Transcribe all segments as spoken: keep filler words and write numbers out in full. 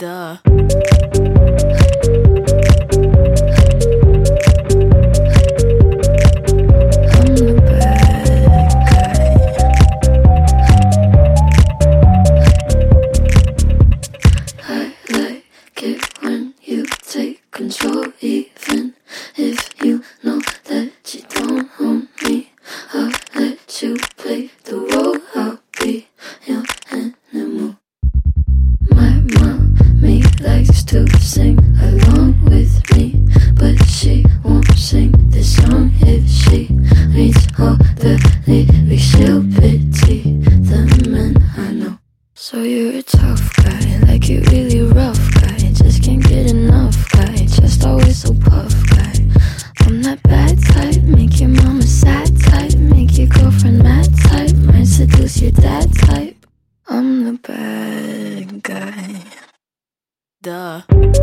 Duh. Control, even if you know that you don't own me. I'll let you play the role. I'll be your animal. My mommy likes to sing along with me, but she won't sing this song if she reads all the lyrics. She'll pity the men I know. So you're a tough guy, like you really rough guy, just can't get enough guy, just always so puff guy. I'm that bad type, make your mama sad type, make your girlfriend mad type, might seduce your dad type. I'm the bad guy. Duh.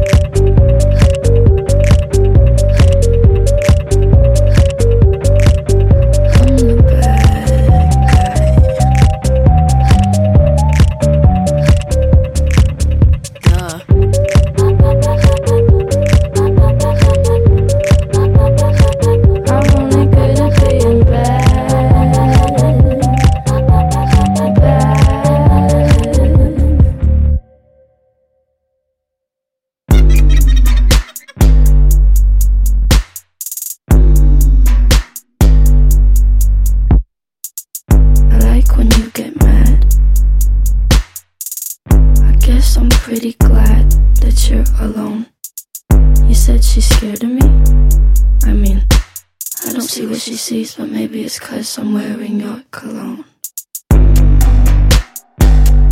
When you get mad, I guess I'm pretty glad that you're alone. You said she's scared of me? I mean, I don't see what she sees, but maybe it's 'cause I'm wearing your cologne.